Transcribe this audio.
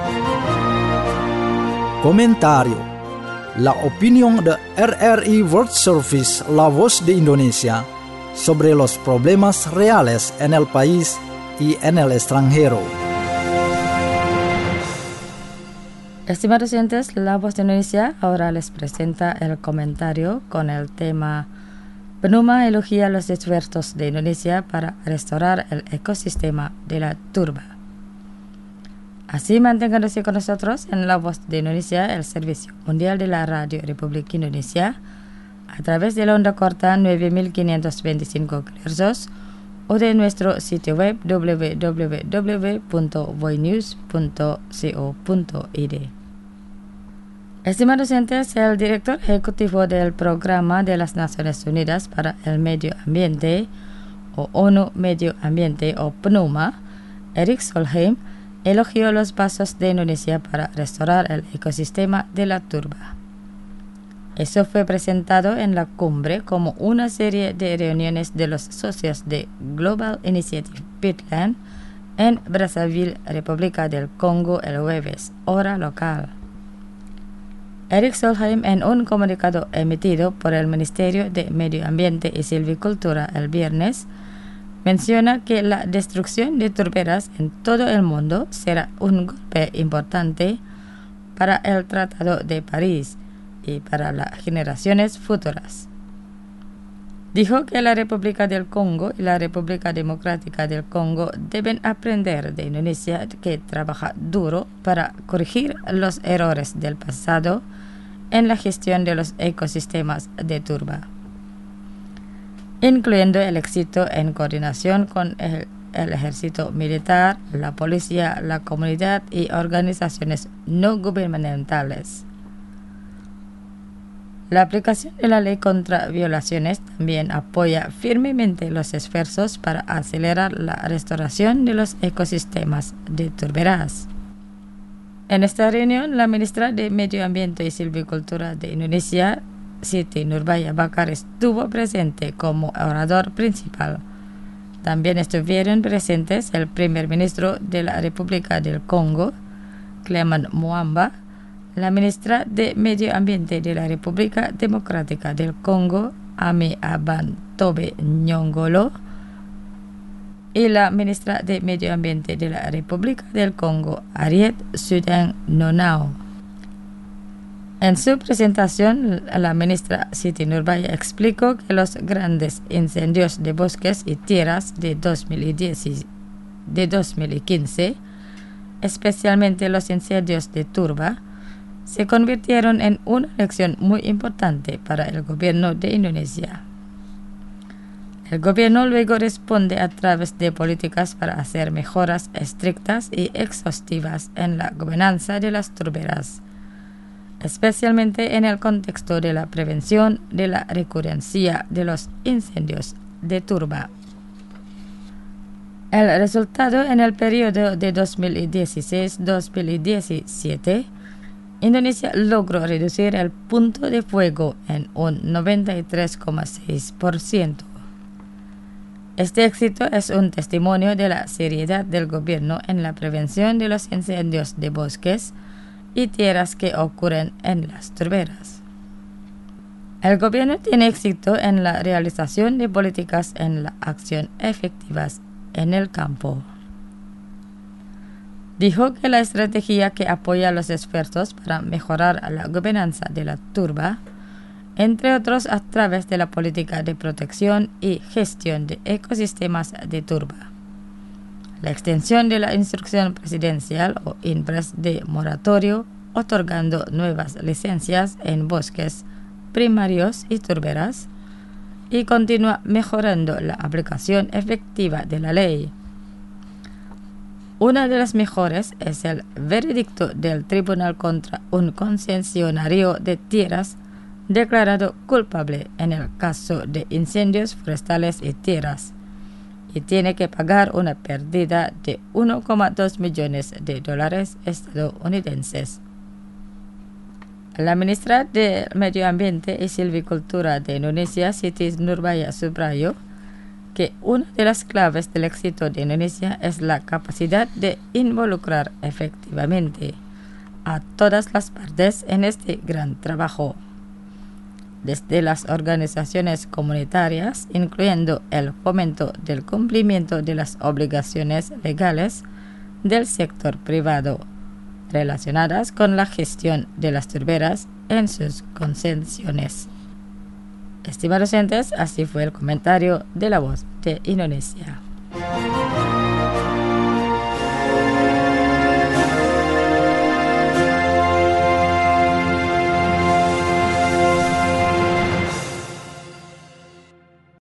Comentario. La opinión de RRI World Service, la voz de Indonesia, sobre los problemas reales en el país y en el extranjero. Estimados oyentes, La Voz de Indonesia ahora les presenta el comentario con el tema PENUMA elogia los esfuerzos de Indonesia para restaurar el ecosistema de la turba. Así manténganse con nosotros en La Voz de Indonesia, el servicio mundial de la Radio Republik Indonesia, a través de la onda corta 9525 kHz o de nuestro sitio web www.voinews.co.id. Estimados oyentes, el director ejecutivo del Programa de las Naciones Unidas para el Medio Ambiente, o ONU Medio Ambiente o PENUMA, Erik Solheim, elogió los pasos de Indonesia para restaurar el ecosistema de la turba. Eso fue presentado en la cumbre como una serie de reuniones de los socios de Global Initiative Peatland en Brazzaville, República del Congo, el jueves, hora local. Erik Solheim, en un comunicado emitido por el Ministerio de Medio Ambiente y Silvicultura el viernes, menciona que la destrucción de turberas en todo el mundo será un golpe importante para el Tratado de París y para las generaciones futuras. Dijo que la República del Congo y la República Democrática del Congo deben aprender de Indonesia, que trabaja duro para corregir los errores del pasado en la gestión de los ecosistemas de turba, incluyendo el éxito en coordinación con el ejército militar, la policía, la comunidad y organizaciones no gubernamentales. La aplicación de la ley contra violaciones también apoya firmemente los esfuerzos para acelerar la restauración de los ecosistemas de turberas. En esta reunión, la ministra de Medio Ambiente y Silvicultura de Indonesia, Siti Nurbaya Bakar, estuvo presente como orador principal. También estuvieron presentes el primer ministro de la República del Congo, Clement Muamba, la ministra de Medio Ambiente de la República Democrática del Congo, Ami Aban Tobe Nyongolo, y la ministra de Medio Ambiente de la República del Congo, Ariet Sudan Nonao. En su presentación, la ministra Siti Nurbaya explicó que los grandes incendios de bosques y tierras de 2015, especialmente los incendios de turba, se convirtieron en una lección muy importante para el gobierno de Indonesia. El gobierno luego responde a través de políticas para hacer mejoras estrictas y exhaustivas en la gobernanza de las turberas, especialmente en el contexto de la prevención de la recurrencia de los incendios de turba. El resultado en el periodo de 2016-2017, Indonesia logró reducir el punto de fuego en un 93,6%. Este éxito es un testimonio de la seriedad del gobierno en la prevención de los incendios de bosques y tierras que ocurren en las turberas. El gobierno tiene éxito en la realización de políticas en la acción efectivas en el campo. Dijo que la estrategia que apoya los esfuerzos para mejorar la gobernanza de la turba, entre otros a través de la política de protección y gestión de ecosistemas de turba, la extensión de la instrucción presidencial o INPRES de moratorio, otorgando nuevas licencias en bosques primarios y turberas, y continúa mejorando la aplicación efectiva de la ley. Una de las mejores es el veredicto del tribunal contra un concesionario de tierras declarado culpable en el caso de incendios forestales y tierras, y tiene que pagar una pérdida de $1,2 millones estadounidenses. La ministra de Medio Ambiente y Silvicultura de Indonesia, Siti Nurbaya subrayó que una de las claves del éxito de Indonesia es la capacidad de involucrar efectivamente a todas las partes en este gran trabajo, desde las organizaciones comunitarias, incluyendo el fomento del cumplimiento de las obligaciones legales del sector privado, relacionadas con la gestión de las turberas en sus concesiones. Estimados oyentes, así fue el comentario de La Voz de Indonesia.